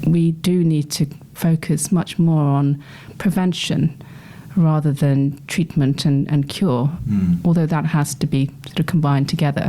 we do need to focus much more on prevention rather than treatment and cure, although that has to be sort of combined together.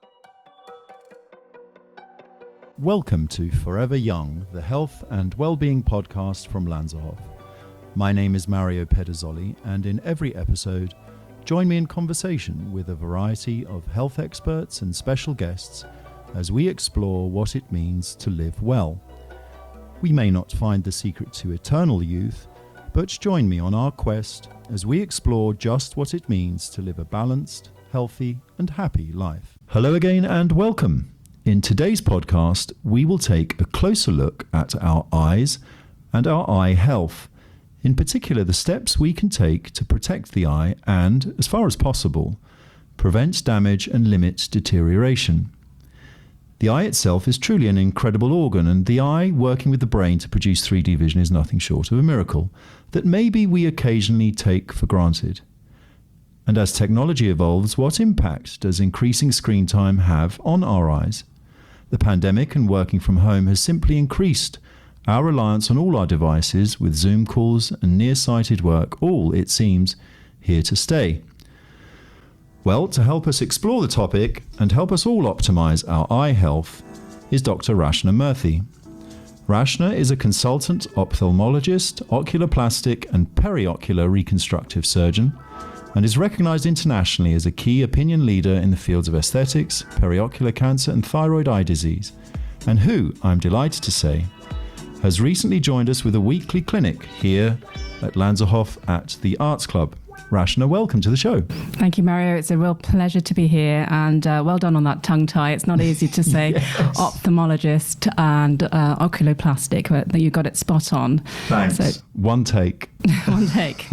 Welcome to Forever Young, the health and well-being podcast from Lanzerhof. My name is Mario Pederzoli, and in every episode, join me in conversation with a variety of health experts and special guests as we explore what it means to live well. We may not find the secret to eternal youth, but join me on our quest as we explore just what it means to live a balanced, healthy, and happy life. Hello again and welcome. In today's podcast, we will take a closer look at our eyes and our eye health. In particular, the steps we can take to protect the eye and, as far as possible, prevent damage and limit deterioration. The eye itself is truly an incredible organ, and the eye working with the brain to produce 3D vision is nothing short of a miracle that maybe we occasionally take for granted. And as technology evolves, what impact does increasing screen time have on our eyes? The pandemic and working from home has simply increased our reliance on all our devices, with Zoom calls and nearsighted work, all, it seems, here to stay. Well, to help us explore the topic and help us all optimize our eye health is Dr. Rachna Murthy. Rachna is a consultant ophthalmologist, oculoplastic and periocular reconstructive surgeon, and is recognized internationally as a key opinion leader in the fields of aesthetics, periocular cancer and thyroid eye disease, and who, I'm delighted to say, has recently joined us with a weekly clinic here at Lanzerhof at the Arts Club. Rachna, welcome to the show. Thank you, Mario. It's a real pleasure to be here, and well done on that tongue tie. It's not easy to say Yes. ophthalmologist and oculoplastic, but you got it spot on. Thanks. So, One take. one take.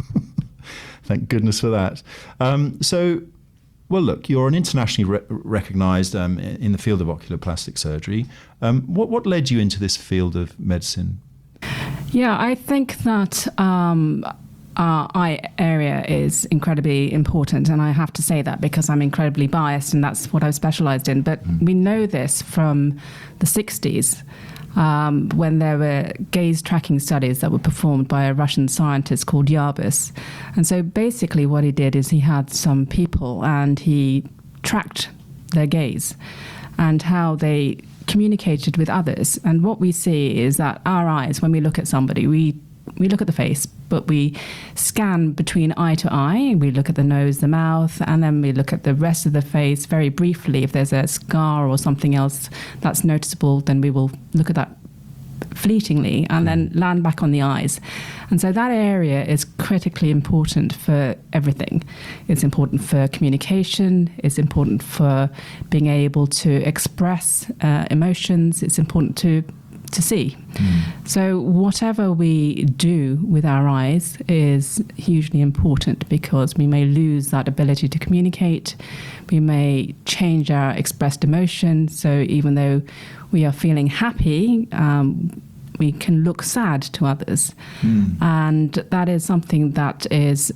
Thank goodness for that. Well, look, you're an internationally recognised in the field of oculoplastic surgery. What led you into this field of medicine? Yeah, I think that our eye area is incredibly important, and I have to say that because I'm incredibly biased and that's what I've specialised in. But we know this from the 60s. When there were gaze tracking studies that were performed by a Russian scientist called Yarbus. And so basically what he did is he had some people and he tracked their gaze and how they communicated with others. And what we see is that our eyes, when we look at somebody, we look at the face, but we scan between eye to eye. We look at the nose, the mouth, and then we look at the rest of the face very briefly. If there's a scar or something else that's noticeable, then we will look at that fleetingly and then land back on the eyes. And so that area is critically important for everything. It's important for communication. It's important for being able to express emotions. It's important to see. So whatever we do with our eyes is hugely important, because we may lose that ability to communicate. We may change our expressed emotion. So even though we are feeling happy, we can look sad to others. And that is something that is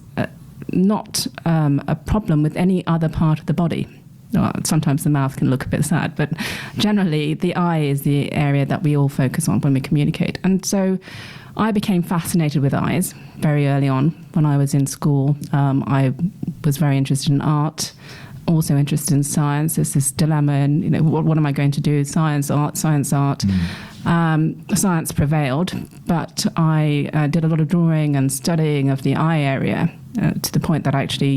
not a problem with any other part of the body. Well, sometimes the mouth can look a bit sad, but generally the eye is the area that we all focus on when we communicate. And so I became fascinated with eyes very early on. When I was in school, I was very interested in art, also interested in science. There's this dilemma, and what am I going to do? Science, art, science, art. Science prevailed, but I did a lot of drawing and studying of the eye area to the point that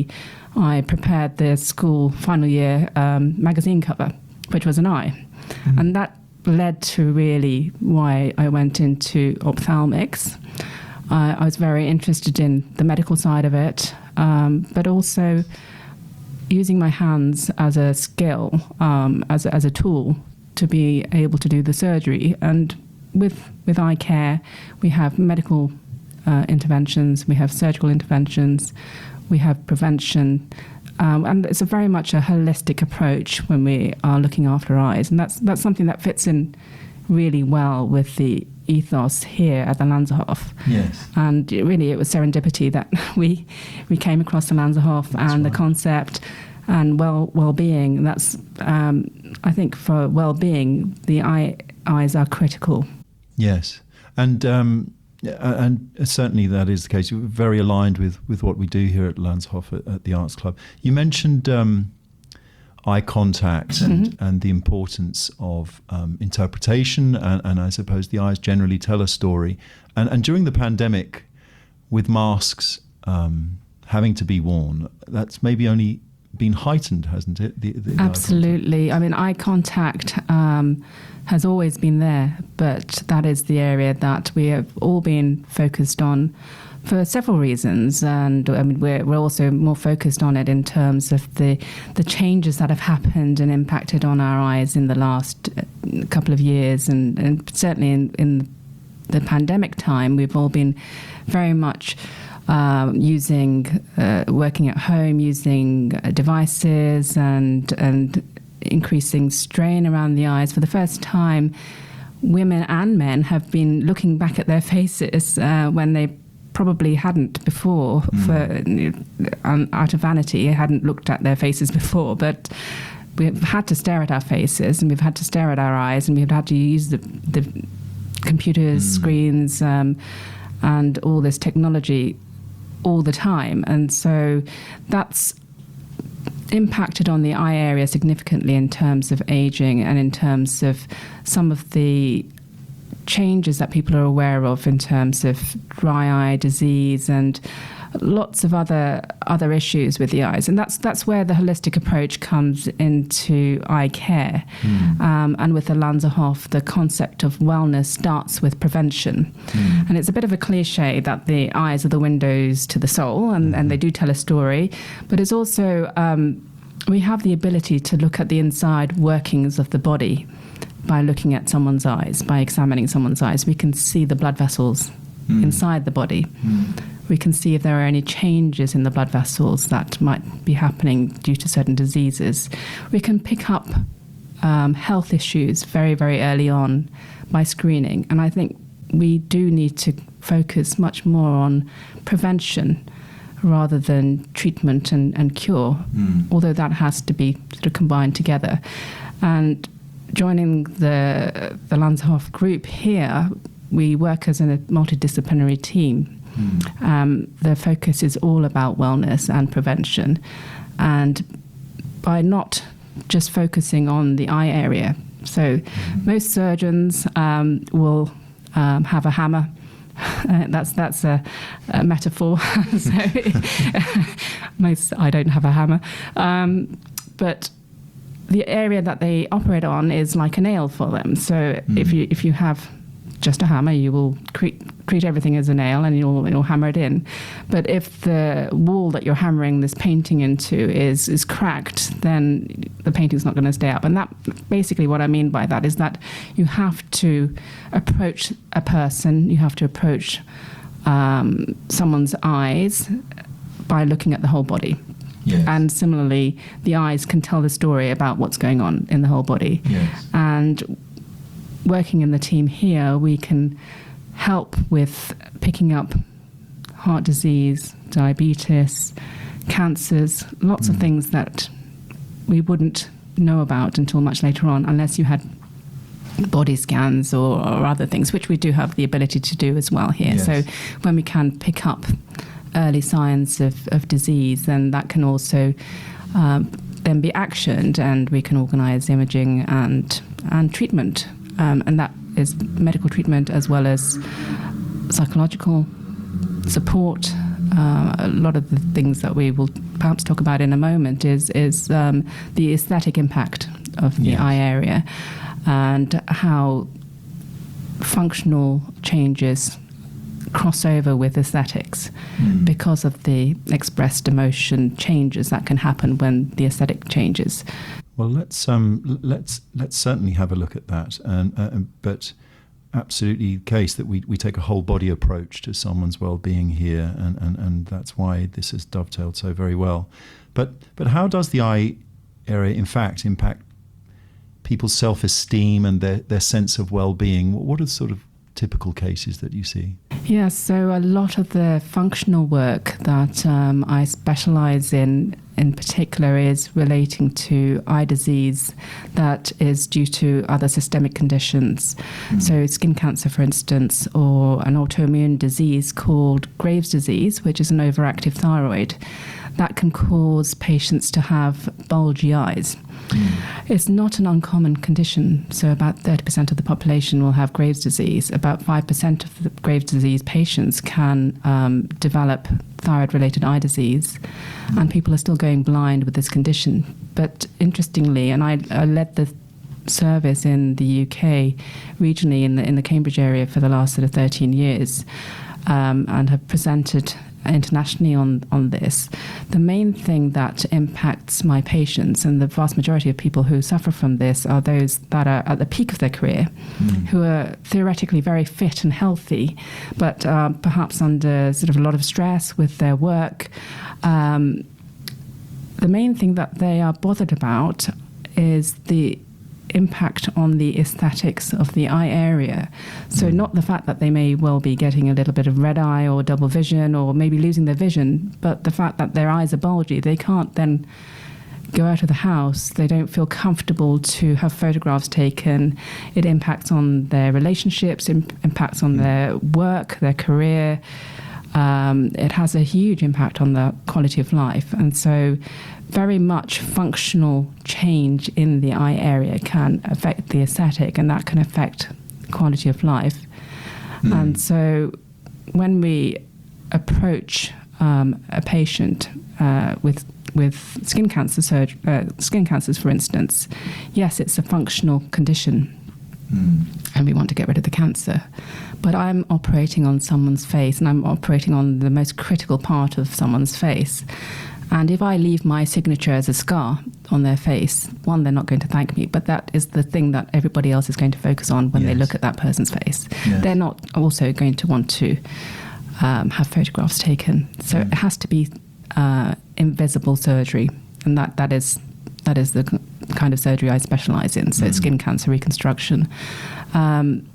I prepared the school final year magazine cover, which was an eye. And that led to really why I went into ophthalmics. I was very interested in the medical side of it, but also using my hands as a skill, as a tool to be able to do the surgery. And with eye care, we have medical interventions, we have surgical interventions, we have prevention, and it's very much a holistic approach when we are looking after eyes, and that's something that fits in really well with the ethos here at the Lanzerhof. Yes. And it was serendipity that we came across the Lanzerhof and the concept and well-being. That's I think for well-being, the eyes are critical. Yes, and certainly that is the case. We're very aligned with what we do here at Landshof at the Arts Club. You mentioned eye contact and the importance of interpretation, and I suppose the eyes generally tell a story. And during the pandemic, with masks having to be worn, that's maybe only been heightened, hasn't it? The Absolutely. I mean, eye contact has always been there, but that is the area that we have all been focused on for several reasons. And I mean, we're also more focused on it in terms of the changes that have happened and impacted on our eyes in the last couple of years. And certainly in the pandemic time, we've all been very much working at home, using devices and increasing strain around the eyes. For the first time, women and men have been looking back at their faces when they probably hadn't before, out of vanity, hadn't looked at their faces before. But we've had to stare at our faces, and we've had to stare at our eyes, and we've had to use the computers, screens, and all this technology all the time. And so that's impacted on the eye area significantly in terms of aging and in terms of some of the changes that people are aware of in terms of dry eye disease and lots of other issues with the eyes. And that's where the holistic approach comes into eye care. And with the Landshof, the concept of wellness starts with prevention. And it's a bit of a cliche that the eyes are the windows to the soul, and they do tell a story. But it's also, we have the ability to look at the inside workings of the body by looking at someone's eyes, by examining someone's eyes. We can see the blood vessels inside the body. We can see if there are any changes in the blood vessels that might be happening due to certain diseases. We can pick up health issues very, very early on by screening. And I think we do need to focus much more on prevention rather than treatment and cure, although that has to be sort of combined together. And joining the Landshof group here, we work as a multidisciplinary team. The focus is all about wellness and prevention. And by not just focusing on the eye area, so most surgeons will have a hammer. That's a metaphor. I don't have a hammer. But the area that they operate on is like a nail for them. So if you have just a hammer, you will treat everything as a nail and you'll hammer it in. But if the wall that you're hammering this painting into is cracked, then the painting's not going to stay up. And that basically what I mean by that is that you have to approach a person, you have to approach someone's eyes by looking at the whole body. Yes. And similarly, the eyes can tell the story about what's going on in the whole body. Yes. And working in the team here, we can help with picking up heart disease, diabetes, cancers, lots of things that we wouldn't know about until much later on, unless you had body scans or other things, which we do have the ability to do as well here. Yes. So when we can pick up early signs of disease, then that can also then be actioned, and we can organise imaging and treatment. And that is medical treatment as well as psychological support. A lot of the things that we will perhaps talk about in a moment is the aesthetic impact of the eye area and how functional changes cross over with aesthetics because of the expressed emotion changes that can happen when the aesthetic changes. Well, let's certainly have a look at that, but absolutely the case that we take a whole body approach to someone's well-being here, and that's why this has dovetailed so very well. But how does the eye area, in fact, impact people's self-esteem and their sense of well-being? What are sort of typical cases that you see? Yes, so a lot of the functional work that I specialise in particular, is relating to eye disease that is due to other systemic conditions. So skin cancer, for instance, or an autoimmune disease called Graves' disease, which is an overactive thyroid, that can cause patients to have bulgy eyes. It's not an uncommon condition. So about 30% of the population will have Graves' disease. About 5% of the Graves' disease patients can develop thyroid-related eye disease, and people are still going blind with this condition. But interestingly, and I led the service in the UK regionally in the Cambridge area for the last sort of 13 years, and have presented internationally on this. The main thing that impacts my patients, and the vast majority of people who suffer from this, are those that are at the peak of their career, who are theoretically very fit and healthy, but perhaps under sort of a lot of stress with their work. The main thing that they are bothered about is the impact on the aesthetics of the eye area. So not the fact that they may well be getting a little bit of red eye or double vision or maybe losing their vision, but the fact that their eyes are bulgy. They can't then go out of the house. They don't feel comfortable to have photographs taken. It impacts on their relationships, impacts on their work, their career. It has a huge impact on the quality of life. And so very much functional change in the eye area can affect the aesthetic, and that can affect quality of life. And so when we approach a patient with skin cancers, for instance, yes, it's a functional condition, and we want to get rid of the cancer. But I'm operating on someone's face, and I'm operating on the most critical part of someone's face. And if I leave my signature as a scar on their face, one, they're not going to thank me, but that is the thing that everybody else is going to focus on when they look at that person's face. They're not also going to want to have photographs taken. So it has to be invisible surgery, and that is the kind of surgery I specialise in. So skin cancer reconstruction, and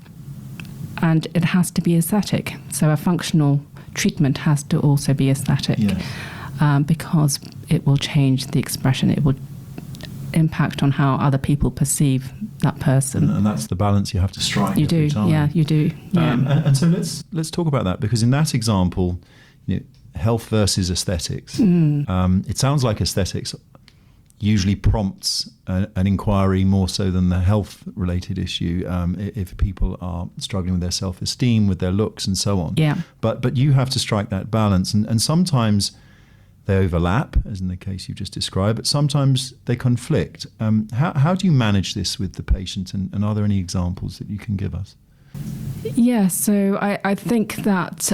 it has to be aesthetic. So a functional treatment has to also be aesthetic. Because it will change the expression. It will impact on how other people perceive that person. And that's the balance you have to strike. You do, time. yeah, you do. Yeah. And so let's talk about that, because in that example, health versus aesthetics. It sounds like aesthetics usually prompts an inquiry more so than the health-related issue, if people are struggling with their self-esteem, with their looks and so on. Yeah. But you have to strike that balance, and sometimes they overlap, as in the case you've just described, but sometimes they conflict. How do you manage this with the patient, and are there any examples that you can give us? Yeah, so I think that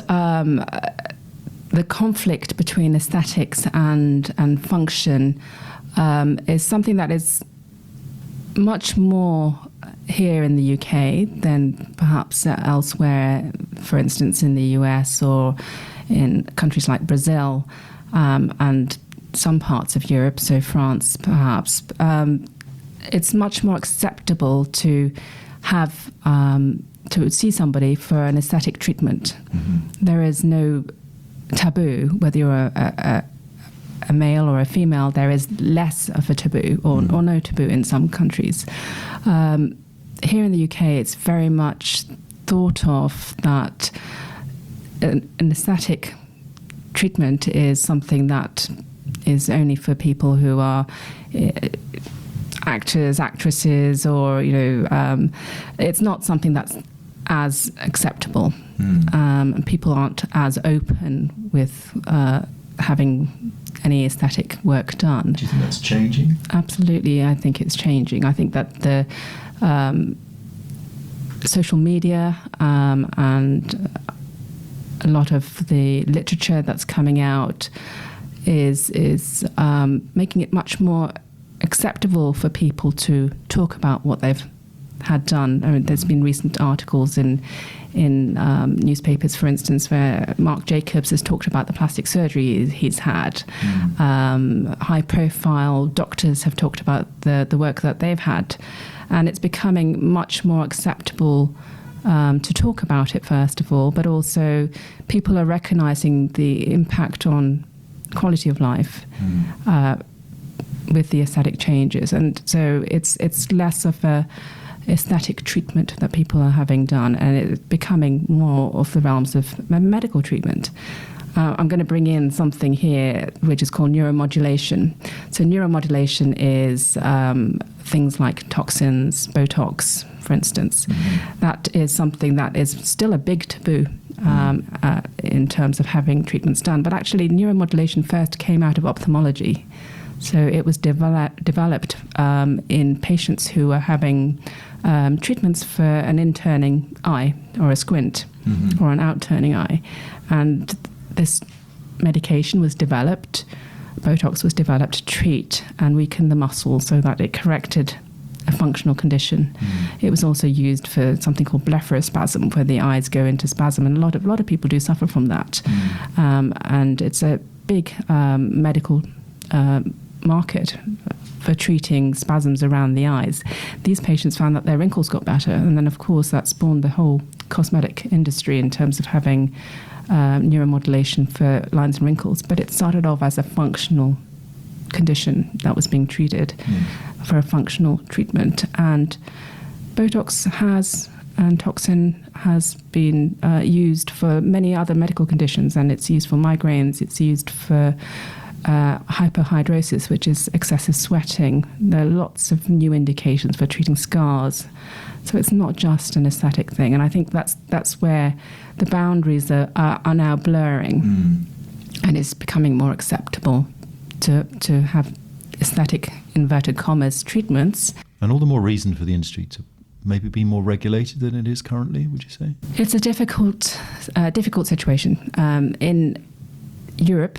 the conflict between aesthetics and function is something that is much more here in the UK than perhaps elsewhere, for instance, in the US or in countries like Brazil. And some parts of Europe, so France perhaps, it's much more acceptable to have to see somebody for an aesthetic treatment. There is no taboo, whether you're a male or a female. There is less of a taboo, or no taboo in some countries. Here in the UK, it's very much thought of that an aesthetic treatment is something that is only for people who are actors, actresses, or it's not something that's as acceptable. People aren't as open with having any aesthetic work done. Do you think that's changing? Absolutely, I think it's changing. I think that the social media and a lot of the literature that's coming out is making it much more acceptable for people to talk about what they've had done. I mean, there's been recent articles in newspapers, for instance, where Marc Jacobs has talked about the plastic surgery he's had. High-profile doctors have talked about the work that they've had, and it's becoming much more acceptable to talk about it first of all, but also people are recognizing the impact on quality of life with the aesthetic changes. And so it's less of a aesthetic treatment that people are having done, and it's becoming more of the realms of medical treatment. I'm going to bring in something here which is called neuromodulation. So neuromodulation is things like toxins, Botox, for instance. That is something that is still a big taboo in terms of having treatments done. But actually, neuromodulation first came out of ophthalmology. So it was developed in patients who are having treatments for an inturning eye or a squint or an outturning eye. And this medication was developed, Botox was developed to treat and weaken the muscle so that it corrected a functional condition. It was also used for something called blepharospasm, where the eyes go into spasm, and a lot of people do suffer from that. And it's a big medical market for treating spasms around the eyes. These patients found that their wrinkles got better, and then of course that spawned the whole cosmetic industry in terms of having neuromodulation for lines and wrinkles. But it started off as a functional condition that was being treated for a functional treatment. And Botox and toxin has been used for many other medical conditions, and it's used for migraines, it's used for hyperhidrosis, which is excessive sweating. There are lots of new indications for treating scars. So it's not just an aesthetic thing. And I think that's where the boundaries are now blurring. And it's becoming more acceptable to have aesthetic, inverted commas, treatments. And all the more reason for the industry to maybe be more regulated than it is currently, would you say? It's a difficult situation. In Europe,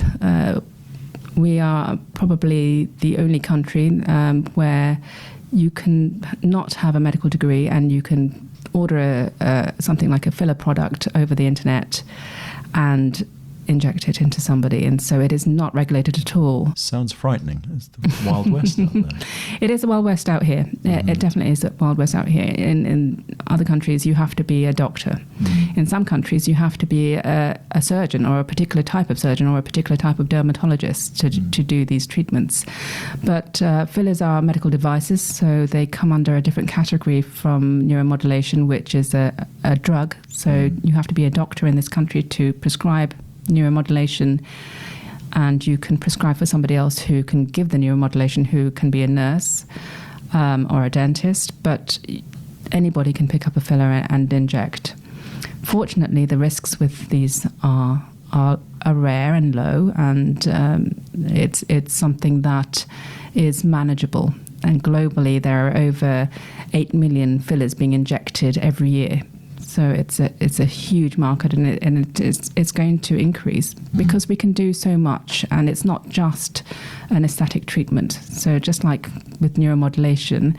we are probably the only country where you can not have a medical degree and you can order something like a filler product over the internet and inject it into somebody, and so it is not regulated at all. Sounds frightening. It's the Wild West out there. It is a Wild West out here. It definitely is a Wild West out here. In other countries, you have to be a doctor. In some countries, you have to be a surgeon, or a particular type of surgeon, or a particular type of dermatologist to do these treatments. But fillers are medical devices, so they come under a different category from neuromodulation, which is a drug. So you have to be a doctor in this country to prescribe neuromodulation, and you can prescribe for somebody else who can give the neuromodulation, who can be a nurse or a dentist, but anybody can pick up a filler and inject. Fortunately, the risks with these are rare and low, and it's something that is manageable. And globally, there are over 8 million fillers being injected every year. So it's a huge market, and it's going to increase because we can do so much, and it's not just an aesthetic treatment. So just like with neuromodulation,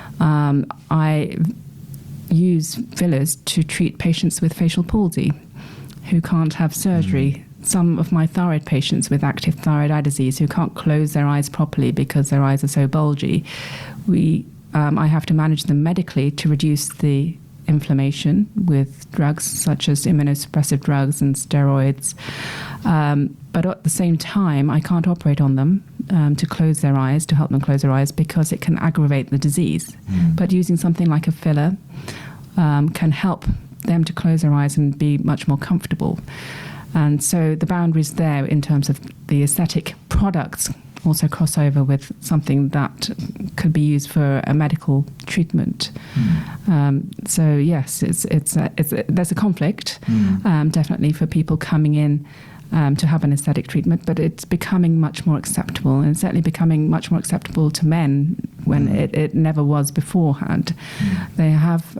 I use fillers to treat patients with facial palsy who can't have surgery. Some of my thyroid patients with active thyroid eye disease who can't close their eyes properly because their eyes are so bulgy, I have to manage them medically to reduce the inflammation with drugs such as immunosuppressive drugs and steroids. But at the same time, I can't operate on them to close their eyes, to help them close their eyes, because it can aggravate the disease. But using something like a filler can help them to close their eyes and be much more comfortable. And so the boundaries there in terms of the aesthetic products also cross over with something that could be used for a medical treatment. So yes, there's a conflict, definitely, for people coming in to have an aesthetic treatment, but it's becoming much more acceptable, and certainly becoming much more acceptable to men when it never was beforehand. They have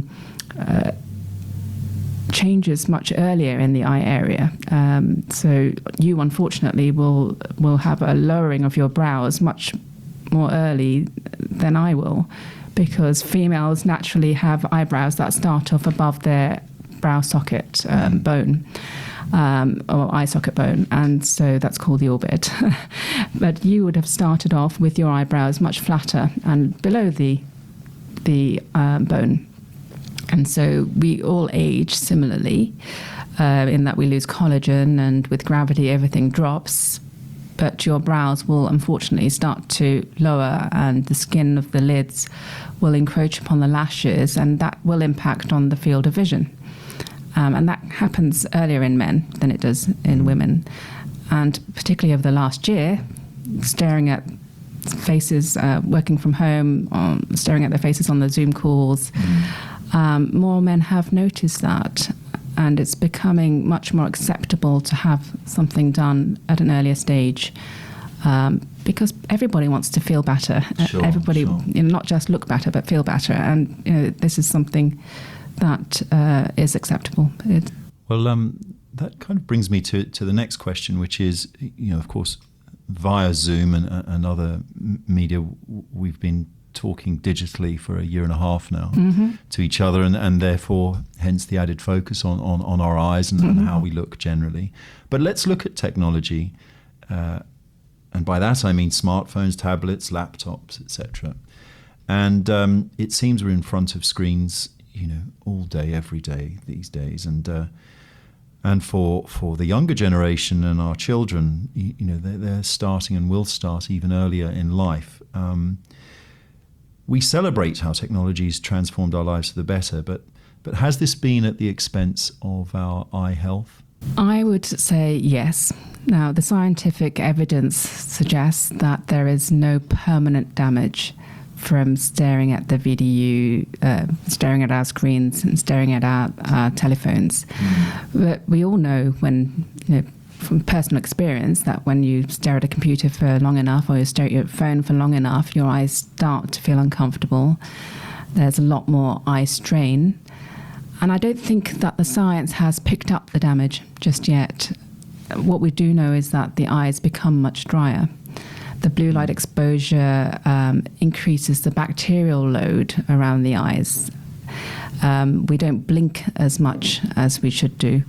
changes much earlier in the eye area. So you, unfortunately, will have a lowering of your brows much more early than I will, because females naturally have eyebrows that start off above their brow socket bone. Or eye socket bone, and so that's called the orbit. But you would have started off with your eyebrows much flatter and below the bone. And so we all age similarly, in that we lose collagen, and with gravity everything drops. But your brows will unfortunately start to lower, and the skin of the lids will encroach upon the lashes, and that will impact on the field of vision. And that happens earlier in men than it does in women. And particularly over the last year, staring at faces, working from home, staring at their faces on the Zoom calls, more men have noticed that. And it's becoming much more acceptable to have something done at an earlier stage, because everybody wants to feel better. Everybody, not just look better, but feel better. And this is something that is acceptable. Well, that kind of brings me to the next question, which is, of course, via Zoom and other media, we've been talking digitally for a year and a half now to each other, and therefore hence the added focus on our eyes and how we look generally. But let's look at technology, and by that I mean smartphones, tablets, laptops, etc. And it seems we're in front of screens all day, every day these days, and for the younger generation and our children, they're starting and will start even earlier in life. We celebrate how technology has transformed our lives for the better, but has this been at the expense of our eye health? I would say yes. Now, the scientific evidence suggests that there is no permanent damage from staring at the VDU, staring at our screens and staring at our telephones. But we all know from personal experience that when you stare at a computer for long enough, or you stare at your phone for long enough, your eyes start to feel uncomfortable. There's a lot more eye strain. And I don't think that the science has picked up the damage just yet. What we do know is that the eyes become much drier. The blue light exposure increases the bacterial load around the eyes. We don't blink as much as we should do.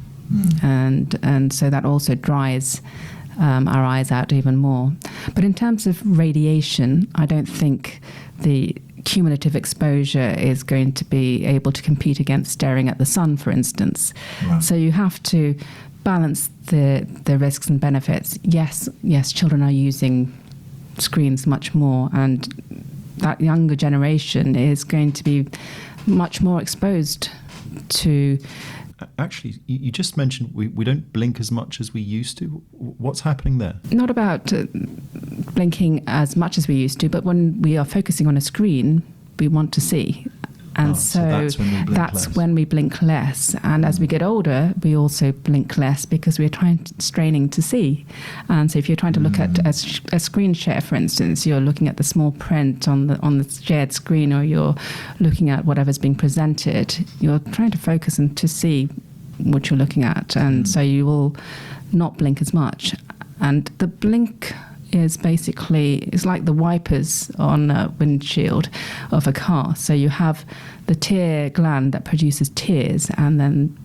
And so that also dries our eyes out even more. But in terms of radiation, I don't think the cumulative exposure is going to be able to compete against staring at the sun, for instance. Right. So you have to balance the risks and benefits. Yes, children are using screens much more, and that younger generation is going to be much more exposed to. Actually, you just mentioned we don't blink as much as we used to. What's happening there? Not about blinking as much as we used to, but when we are focusing on a screen, we want to see. And so that's when we blink less. And as we get older, we also blink less because we're straining to see. And so if you're trying to look at a screen share, for instance, you're looking at the small print on the shared screen, or you're looking at whatever's being presented, you're trying to focus and to see what you're looking at. And so you will not blink as much. And the blink is it's like the wipers on a windshield of a car. So you have the tear gland that produces tears, and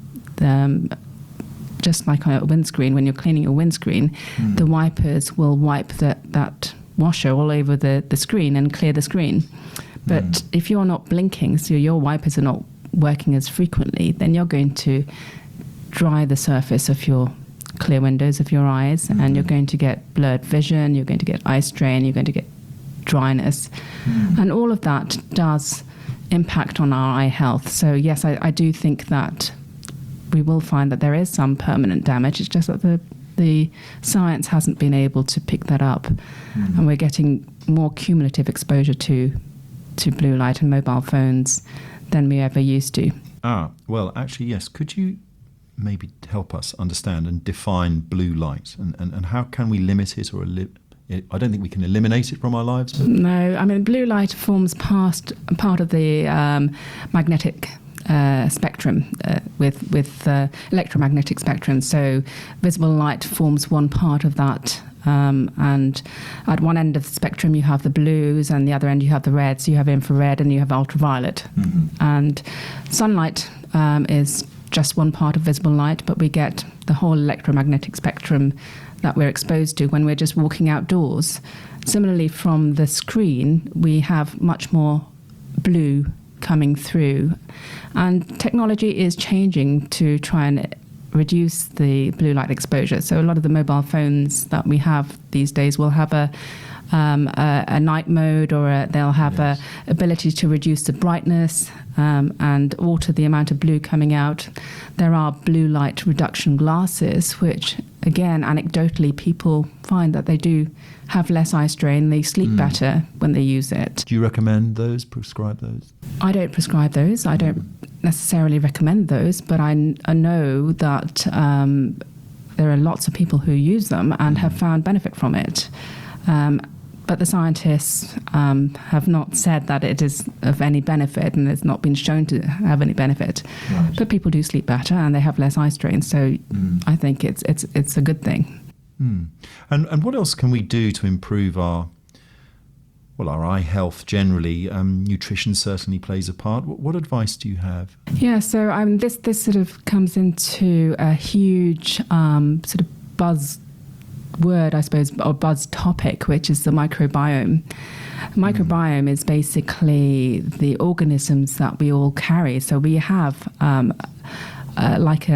then just like on a windscreen, when you're cleaning your windscreen, the wipers will wipe that washer all over the screen and clear the screen. But if you're not blinking, so your wipers are not working as frequently, then you're going to dry the surface of your clear windows of your eyes, and you're going to get blurred vision, you're going to get eye strain, you're going to get dryness, and all of that does impact on our eye health. So yes, I do think that we will find that there is some permanent damage. It's just that the science hasn't been able to pick that up, and we're getting more cumulative exposure to blue light and mobile phones than we ever used to. Well, actually, yes. Could you maybe help us understand and define blue light, and how can we limit it, or I don't think we can eliminate it from our lives. But no, I mean, blue light forms part of the magnetic spectrum with electromagnetic spectrum. So visible light forms one part of that. And at one end of the spectrum you have the blues, and the other end you have the reds. You have infrared and you have ultraviolet. And sunlight is just one part of visible light, but we get the whole electromagnetic spectrum that we're exposed to when we're just walking outdoors. Similarly, from the screen, we have much more blue coming through. And technology is changing to try and reduce the blue light exposure. So a lot of the mobile phones that we have these days will have a night mode, or they'll have a ability to reduce the brightness and alter the amount of blue coming out. There are blue light reduction glasses, which again, anecdotally, people find that they do have less eye strain. They sleep better when they use it. Do you recommend those, prescribe those? I don't prescribe those. I don't necessarily recommend those, but I know that there are lots of people who use them and have found benefit from it. But the scientists have not said that it is of any benefit, and it's not been shown to have any benefit. Right. But people do sleep better and they have less eye strain, so I think it's a good thing. And what else can we do to improve our eye health generally? Nutrition certainly plays a part. What advice do you have? Yeah, so this sort of comes into a huge sort of buzz word, I suppose, or buzz topic, which is the microbiome. Microbiome is basically the organisms that we all carry. So we have like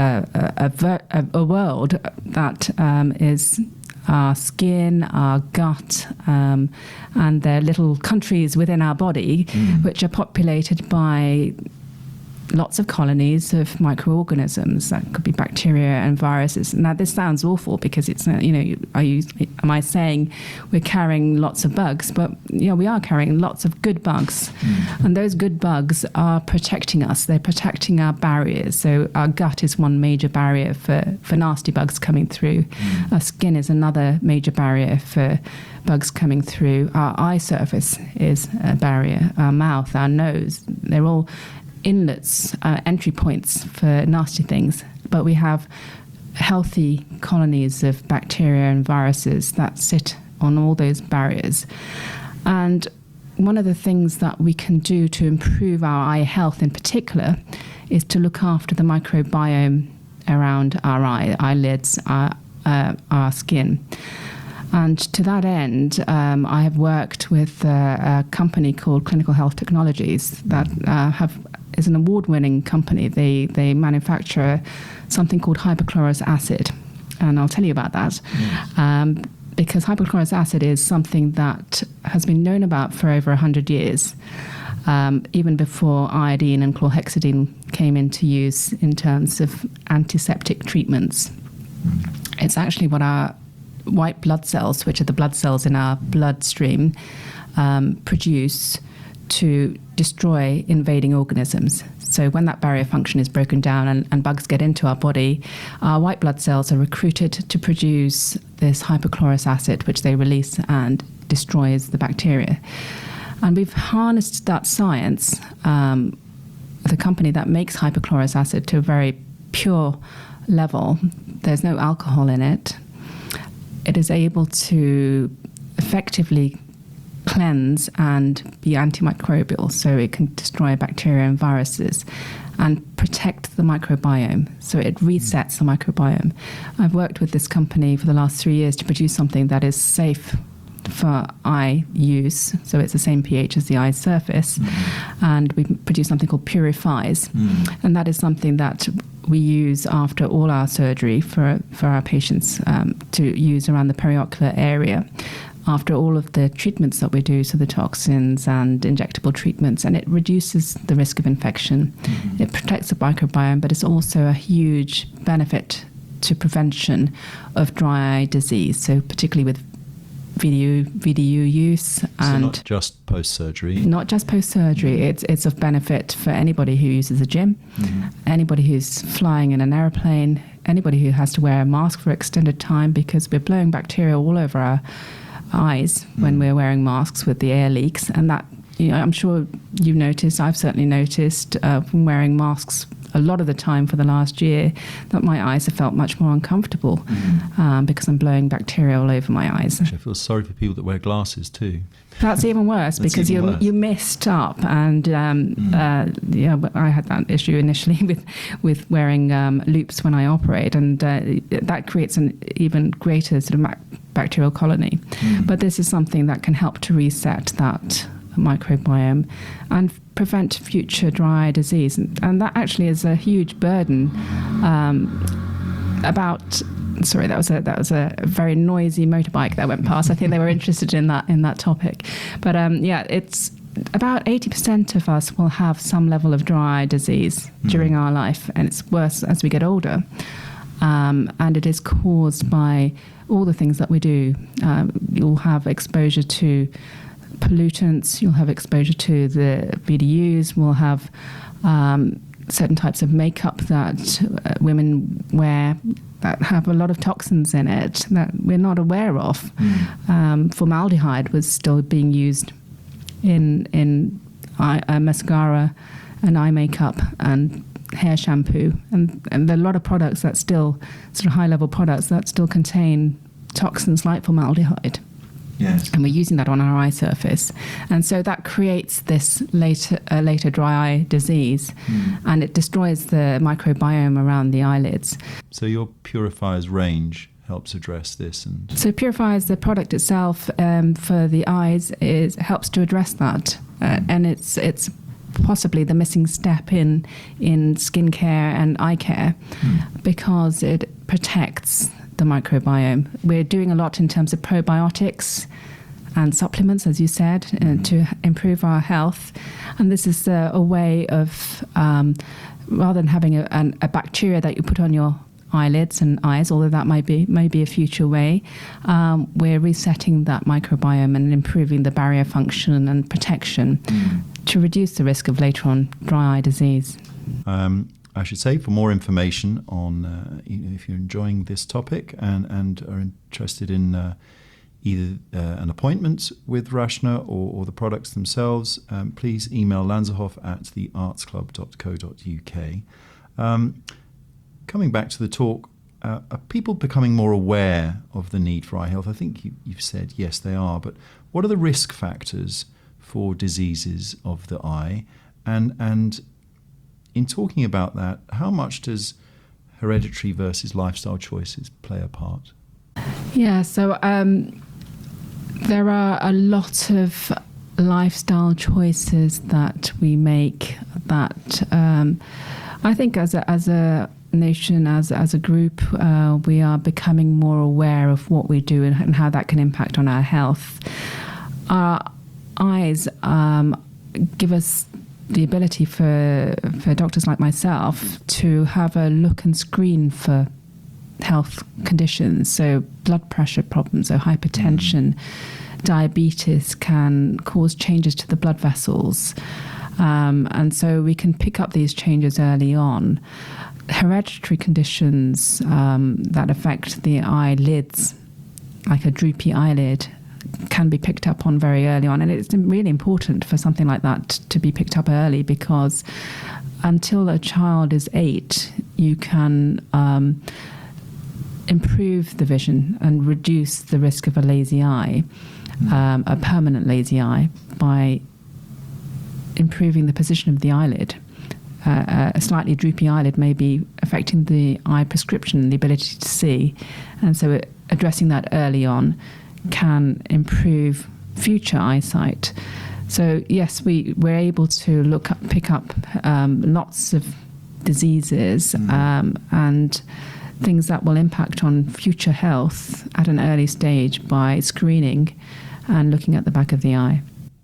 a world that is our skin, our gut, and they're little countries within our body, which are populated by lots of colonies of microorganisms. That could be bacteria and viruses. Now, this sounds awful because it's, am I saying we're carrying lots of bugs? But, we are carrying lots of good bugs. And those good bugs are protecting us. They're protecting our barriers. So our gut is one major barrier for nasty bugs coming through. Our skin is another major barrier for bugs coming through. Our eye surface is a barrier. Our mouth, our nose, they're all inlets, entry points for nasty things. But we have healthy colonies of bacteria and viruses that sit on all those barriers. And one of the things that we can do to improve our eye health in particular is to look after the microbiome around our eyelids, our skin. And to that end, I have worked with a company called Clinical Health Technologies that is an award-winning company. They manufacture something called hypochlorous acid, and I'll tell you about that. Because hypochlorous acid is something that has been known about for over 100 years, even before iodine and chlorhexidine came into use in terms of antiseptic treatments. It's actually what our white blood cells, which are the blood cells in our bloodstream, produce to destroy invading organisms. So when that barrier function is broken down and bugs get into our body, our white blood cells are recruited to produce this hypochlorous acid, which they release and destroys the bacteria. And we've harnessed that science, the company that makes hypochlorous acid, to a very pure level. There's no alcohol in it. It is able to effectively cleanse and be antimicrobial, so it can destroy bacteria and viruses and protect the microbiome. So it resets the microbiome. I've worked with this company for the last 3 years to produce something that is safe for eye use, so it's the same pH as the eye surface, and we produce something called Purifies, and that is something that we use after all our surgery for our patients to use around the periocular area after all of the treatments that we do, so the toxins and injectable treatments, and it reduces the risk of infection. It protects the microbiome, but it's also a huge benefit to prevention of dry eye disease, so particularly with VDU use. And so not just post-surgery? Not just post-surgery. It's of benefit for anybody who uses a gym, anybody who's flying in an aeroplane, anybody who has to wear a mask for extended time, because we're blowing bacteria all over our eyes when we're wearing masks with the air leaks. And that, I'm sure you've noticed, I've certainly noticed from wearing masks a lot of the time for the last year, that my eyes have felt much more uncomfortable because I'm blowing bacteria all over my eyes. Actually, I feel sorry for people that wear glasses too. That's even worse because you missed up, and I had that issue initially with wearing loupes when I operate, and that creates an even greater sort of bacterial colony. But this is something that can help to reset that microbiome and prevent future dry eye disease. And that actually is a huge burden. Sorry, that was a very noisy motorbike that went past. I think they were interested in that topic. But it's about 80% of us will have some level of dry eye disease during our life, and it's worse as we get older. And it is caused by all the things that we do. You'll have exposure to pollutants, you'll have exposure to the BDUs, we'll have certain types of makeup that women wear that have a lot of toxins in it that we're not aware of. Formaldehyde was still being used in mascara and eye makeup and hair shampoo, and there are a lot of products that still, sort of high-level products that still contain toxins like formaldehyde. Yes. And we're using that on our eye surface. And so that creates this later dry eye disease, and it destroys the microbiome around the eyelids. So your Purifiers range helps address this. So Purifiers, the product itself for the eyes, helps to address that. And it's possibly the missing step in skincare and eye care because it protects the microbiome. We're doing a lot in terms of probiotics and supplements, as you said, to improve our health. And this is a way of, rather than having a bacteria that you put on your eyelids and eyes, although that might be a future way, we're resetting that microbiome and improving the barrier function and protection to reduce the risk of later on dry eye disease. I should say, for more information on, if you're enjoying this topic and are interested in either an appointment with Rachna or the products themselves, please email lanzerhof@theartsclub.co.uk. Coming back to the talk, are people becoming more aware of the need for eye health? I think you've said yes, they are, but what are the risk factors for diseases of the eye? And in talking about that, how much does hereditary versus lifestyle choices play a part? Yeah, so there are a lot of lifestyle choices that we make that I think as a nation, as a group, we are becoming more aware of what we do and how that can impact on our health. Our eyes give us the ability for doctors like myself to have a look and screen for health conditions. So blood pressure problems, so hypertension, diabetes can cause changes to the blood vessels. And so we can pick up these changes early on. Hereditary conditions that affect the eyelids, like a droopy eyelid, can be picked up on very early on, and it's really important for something like that to be picked up early, because until a child is 8, you can improve the vision and reduce the risk of a lazy eye, a permanent lazy eye, by improving the position of the eyelid. A slightly droopy eyelid may be affecting the eye prescription, the ability to see, and so addressing that early on can improve future eyesight. So yes, we're able to pick up lots of diseases and things that will impact on future health at an early stage by screening and looking at the back of the eye.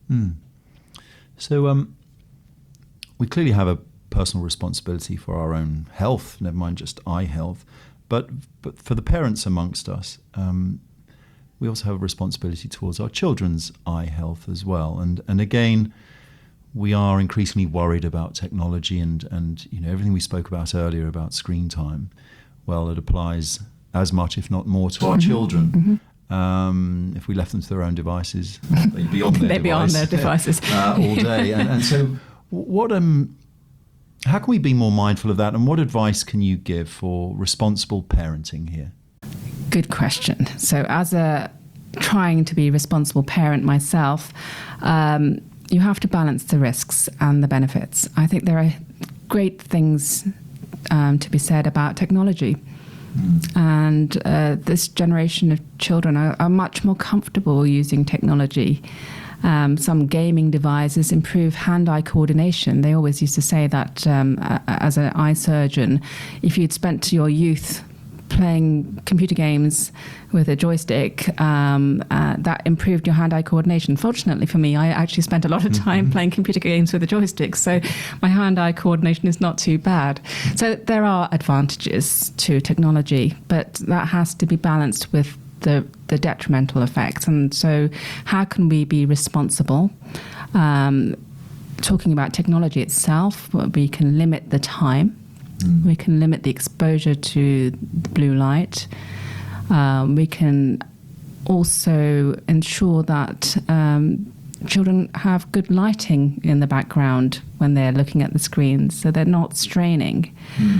So we clearly have a personal responsibility for our own health, never mind just eye health, but for the parents amongst us, we also have a responsibility towards our children's eye health as well. And again, we are increasingly worried about technology and everything we spoke about earlier about screen time. Well, it applies as much, if not more, to our children. If we left them to their own devices, they'd be on their devices all day. And so what how can we be more mindful of that, and what advice can you give for responsible parenting here? Good question. So as a trying to be responsible parent myself, you have to balance the risks and the benefits. I think there are great things to be said about technology. And this generation of children are much more comfortable using technology. Some gaming devices improve hand-eye coordination. They always used to say that as an eye surgeon, if you'd spent your youth playing computer games with a joystick, that improved your hand-eye coordination. Fortunately for me, I actually spent a lot of time playing computer games with a joystick, so my hand-eye coordination is not too bad. So there are advantages to technology, but that has to be balanced with the detrimental effects. And so how can we be responsible? Talking about technology itself, we can limit the time. We can limit the exposure to the blue light. We can also ensure that children have good lighting in the background when they're looking at the screens, so they're not straining.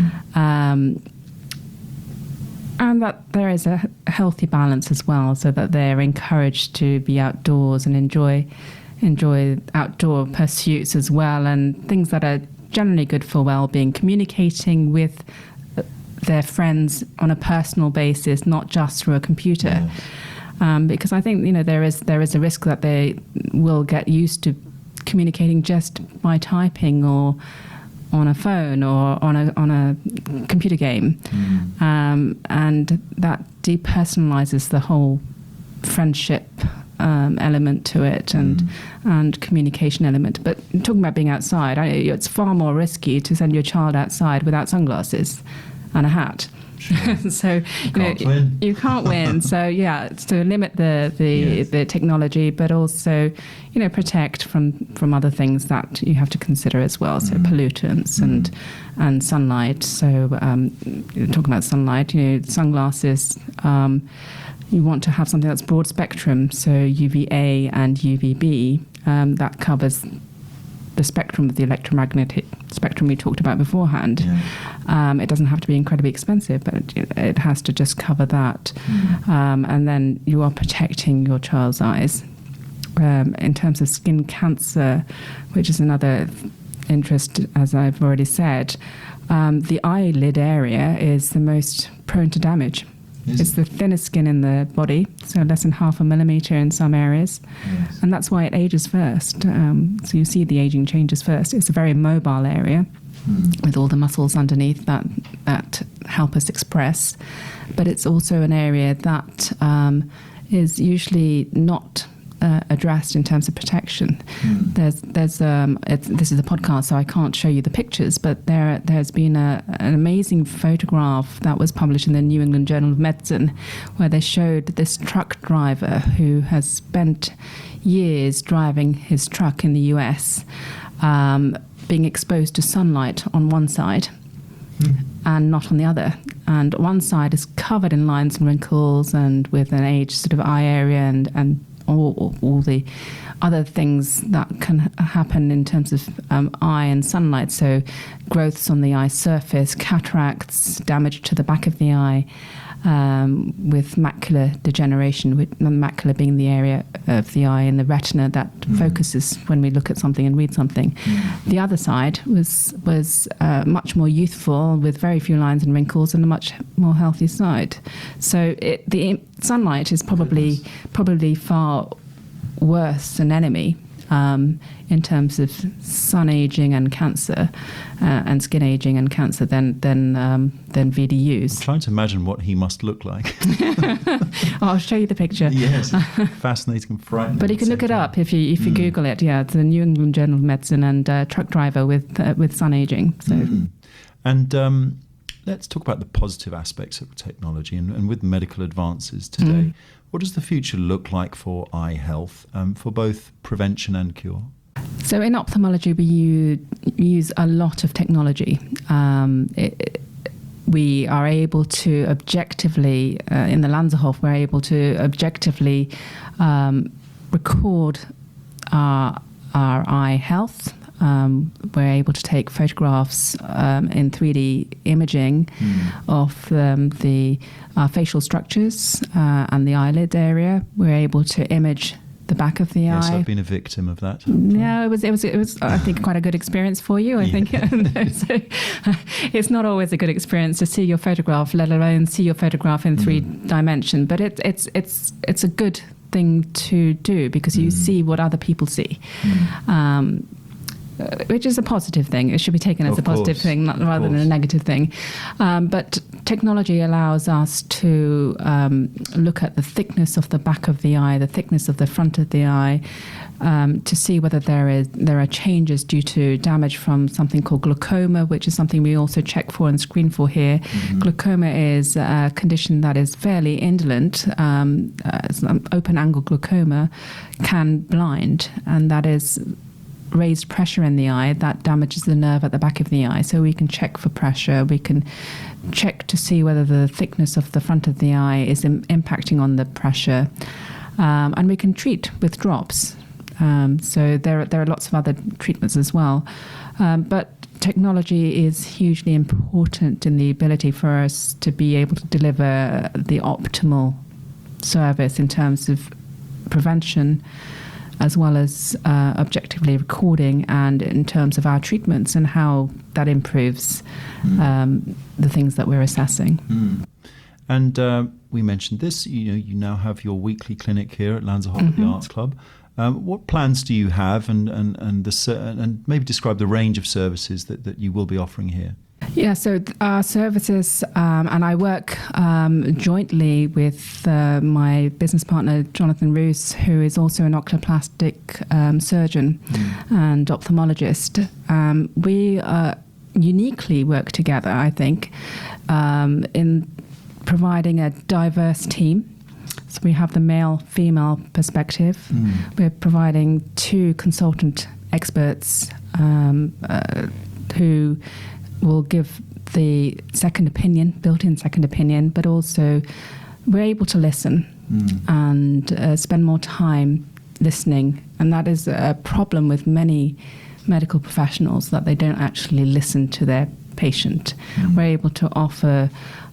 And that there is a healthy balance as well, so that they're encouraged to be outdoors and enjoy outdoor pursuits as well, and things that are generally good for well-being, communicating with their friends on a personal basis, not just through a computer. Because I think there is a risk that they will get used to communicating just by typing or on a phone or on a computer game, and that depersonalizes the whole friendship element to it and communication element. But talking about being outside, it's far more risky to send your child outside without sunglasses and a hat. Sure. So you can't win. So to limit the technology, but also protect from other things that you have to consider as well. So pollutants and sunlight. So talking about sunlight, sunglasses. You want to have something that's broad spectrum, so UVA and UVB, that covers the spectrum of the electromagnetic spectrum we talked about beforehand. It doesn't have to be incredibly expensive, but it has to just cover that. And then you are protecting your child's eyes. In terms of skin cancer, which is another interest, as I've already said, the eyelid area is the most prone to damage. It's the thinnest skin in the body, so less than 0.5 millimeter in some areas. And that's why it ages first. So you see the aging changes first. It's a very mobile area with all the muscles underneath that help us express. But it's also an area that is usually not addressed in terms of protection. This is a podcast, so I can't show you the pictures, but there's been an amazing photograph that was published in the New England Journal of Medicine, where they showed this truck driver who has spent years driving his truck in the US, being exposed to sunlight on one side and not on the other. And one side is covered in lines and wrinkles and with an aged sort of eye area and all the other things that can happen in terms of eye and sunlight. So growths on the eye surface, cataracts, damage to the back of the eye, with macular degeneration, with the macula being the area of the eye in the retina that focuses when we look at something and read something. The other side was much more youthful, with very few lines and wrinkles, and a much more healthy side. So the sunlight is probably far worse an enemy in terms of sun aging and cancer and skin aging and cancer than VDUs. I'm trying to imagine what he must look like. I'll show you the picture. Yes, fascinating and frightening. But you can look it up if you Google it. Yeah, it's the New England Journal of Medicine and truck driver with sun aging. So. And let's talk about the positive aspects of technology and with medical advances today. What does the future look like for eye health, for both prevention and cure? So in ophthalmology, we use a lot of technology. We are able to objectively, in the Lanzerhof, we're able to objectively record our eye health. We're able to take photographs in 3D imaging of the facial structures and the eyelid area. We're able to image the back of the eye. Yes, I've been a victim of that. No, it was I think quite a good experience for you. I think so, it's not always a good experience to see your photograph, let alone see your photograph in 3 dimension. But it's a good thing to do because you see what other people see. Which is a positive thing. It should be taken as a positive thing rather than a negative thing. But technology allows us to look at the thickness of the back of the eye, the thickness of the front of the eye, to see whether there are changes due to damage from something called glaucoma, which is something we also check for and screen for here. Glaucoma is a condition that is fairly indolent. Open-angle glaucoma can blind, and that is raised pressure in the eye that damages the nerve at the back of the eye. So we can check for pressure. We can check to see whether the thickness of the front of the eye is impacting on the pressure, and we can treat with drops. So there are lots of other treatments as well, but technology is hugely important in the ability for us to be able to deliver the optimal service in terms of prevention, as well as objectively recording, and in terms of our treatments and how that improves the things that we're assessing. And we mentioned this, you now have your weekly clinic here at Lanzarote at the Arts Club. What plans do you have, and maybe describe the range of services that you will be offering here? Yeah, so our services, and I work jointly with my business partner, Jonathan Roos, who is also an oculoplastic surgeon and ophthalmologist. We uniquely work together, I think, in providing a diverse team. So we have the male-female perspective. We're providing 2 consultant experts who will give the second opinion, built-in second opinion, but also we're able to listen and spend more time listening. And that is a problem with many medical professionals, that they don't actually listen to their patient. We're able to offer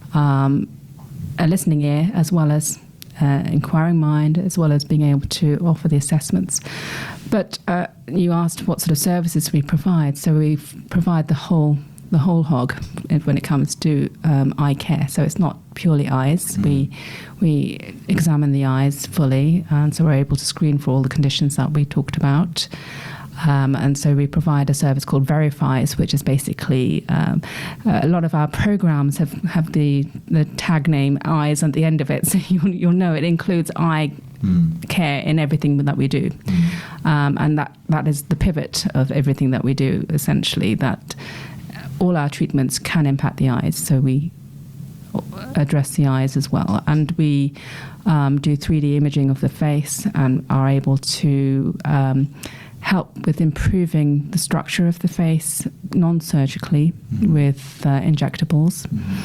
a listening ear, as well as inquiring mind, as well as being able to offer the assessments. But you asked what sort of services we provide. So we provide the whole hog when it comes to eye care. So it's not purely eyes. We examine the eyes fully, and so we're able to screen for all the conditions that we talked about. And so we provide a service called Verifies, which is basically a lot of our programs have the tag name eyes at the end of it. So you'll know it includes eye care in everything that we do. And that is the pivot of everything that we do, essentially, that all our treatments can impact the eyes. So we address the eyes as well. And we do 3D imaging of the face and are able to help with improving the structure of the face non-surgically with injectables,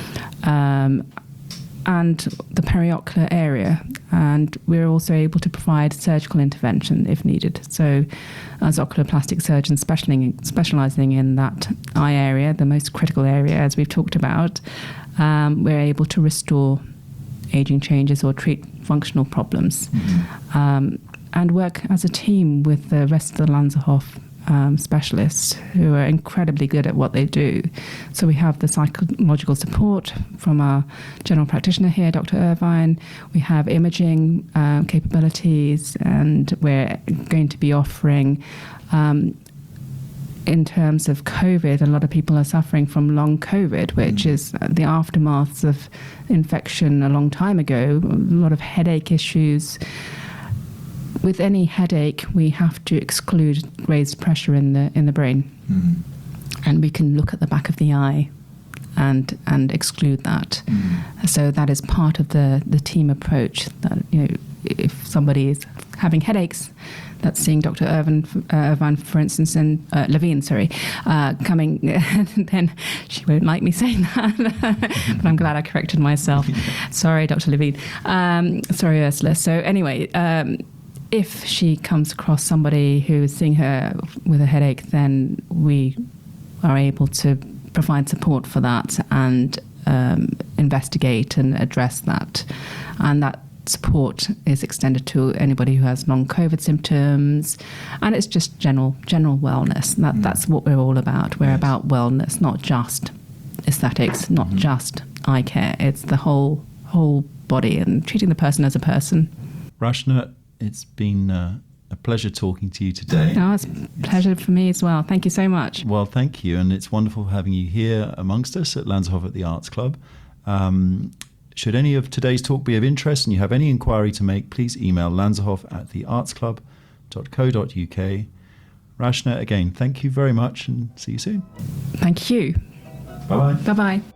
and the periocular area. And we're also able to provide surgical intervention if needed. So as oculoplastic surgeons specializing in that eye area, the most critical area, as we've talked about, we're able to restore aging changes or treat functional problems. And work as a team with the rest of the Lanzarote specialists who are incredibly good at what they do. So we have the psychological support from our general practitioner here, Dr. Irvine. We have imaging capabilities, and we're going to be offering, in terms of COVID, a lot of people are suffering from long COVID, which is the aftermaths of infection a long time ago, a lot of headache issues. With any headache, we have to exclude raised pressure in the brain, and we can look at the back of the eye and exclude that. So that is part of the team approach. That if somebody is having headaches, that's seeing Dr. Irvine, for instance, and Levine, coming, then she won't like me saying that, but I'm glad I corrected myself. Sorry, Dr. Levine. Sorry, Ursula. So anyway. If she comes across somebody who is seeing her with a headache, then we are able to provide support for that and investigate and address that. And that support is extended to anybody who has long COVID symptoms. And it's just general wellness. That's what we're all about. We're about wellness, not just aesthetics, not just eye care. It's the whole body and treating the person as a person. Rachna, it's been a pleasure talking to you today. No, it's a pleasure for me as well. Thank you so much. Well, thank you, and it's wonderful having you here amongst us at Lanzerhof at the Arts Club. Should any of today's talk be of interest and you have any inquiry to make, please email lanzerhof@theartsclub.co.uk. Rachna, again, thank you very much and see you soon. Thank you. Bye-bye. Bye-bye.